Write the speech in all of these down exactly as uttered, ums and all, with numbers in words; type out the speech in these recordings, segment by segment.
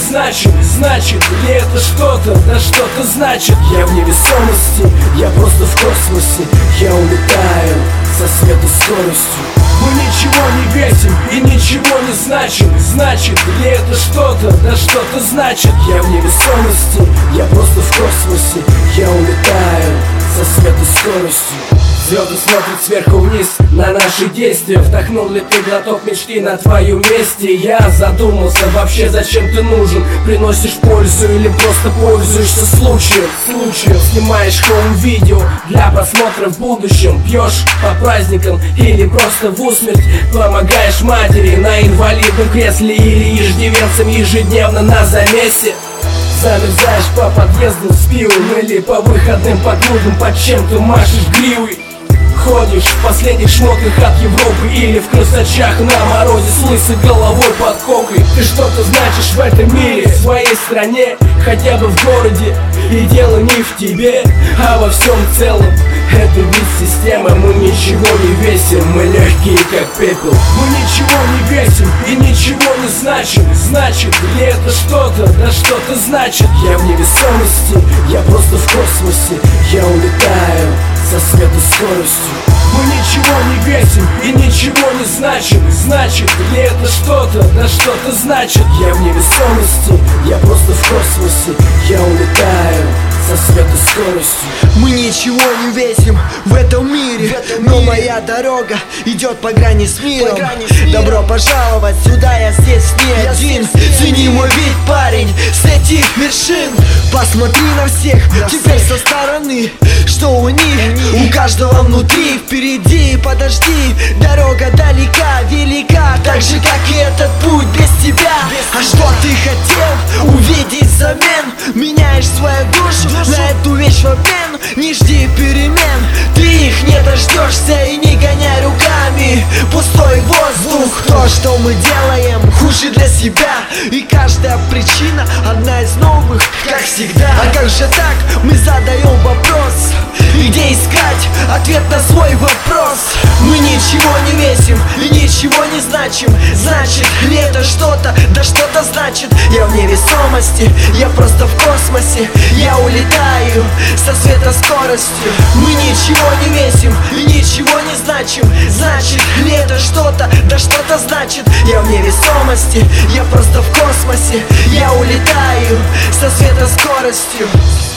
значим. Значит ли это что-то? Да что-то значит. Я в невесомости, я просто в космосе. Я улетаю со светоскоростью. Мы ничего не весим и ничего не значим. Значит ли это что-то? Да что-то значит. Я в невесомости, я просто в космосе. Я улетаю со светоскоростью. Звезды смотрят сверху вниз на наши действия. Вдохнул ли ты глоток мечты на твоем месте? Я задумался, вообще зачем ты нужен? Приносишь пользу или просто пользуешься случаем? Случаем снимаешь хоум-видео для просмотра в будущем. Пьешь по праздникам или просто в усмерть. Помогаешь матери на инвалидном кресле или иждивенцам ежедневно на замесе. Замерзаешь по подъездам с пивом или по выходным по клубам, под чем ты машешь гривой. Ходишь в последних шмотках от Европы или в красочах на морозе с лысой головой под кокой. Ты что-то значишь в этом мире, в своей стране, хотя бы в городе. И дело не в тебе, а во всем целом. Это ведь система, мы ничего не весим. Мы легкие как пепел. Мы ничего не весим и ничего не значим. Значит ли это что-то? Да что-то значит. Я в невесомости, я просто в космосе. Я улетаю со светоскоростью. Мы ничего не весим и ничего не значим. Значит ли это что-то? Да что-то значит. Я в невесомости, я просто в космосе. Я улетаю со светоскоростью. Мы ничего не весим в этом мире, в этом но мире. Моя дорога идет по грани с миром, по грани с миром. Добро пожаловать сюда, я здесь не я один. Цени мой вид, парень, с этих вершин. Посмотри на всех, на теперь всех. Со стороны, что у них, у каждого внутри. Впереди, подожди, дорога далека, велика, так же, как и этот путь без тебя. Без а тебя. Что ты хотел увидеть взамен? Меняешь свою душу на эту вещь в обмен. Не жди перемен, ты их не дождешься. И не гоняй руками пустой воздух. То, что мы делаем, хуже для себя. И каждая причина одна из новых, как всегда. А как же так? Мы задаем вопрос, и где искать ответ на свой вопрос? Мы ничего не весим и ничего не значим. Значит ли это что-то? Да что-то значит. Я в невесомости, я просто в космосе. Я улетаю со светоскоростью. Мы ничего не весим и ничего не значим. Значит ли это что-то? Да что-то значит. Я в невесомости, я просто в космосе. Я улетаю со светоскоростью.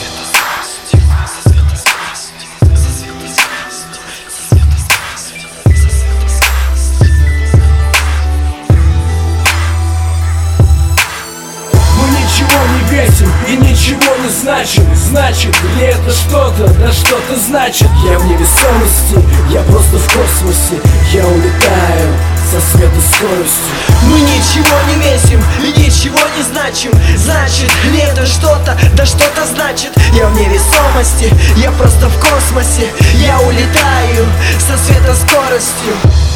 И ничего не значим. Значит ли это что-то? Да что-то значит. Я в невесомости, я просто в космосе. Я улетаю со светоскоростью. Мы ничего не весим и ничего не значим. Значит ли это что-то? Да что-то значит. Я в невесомости, я просто в космосе. Я улетаю со светоскоростью.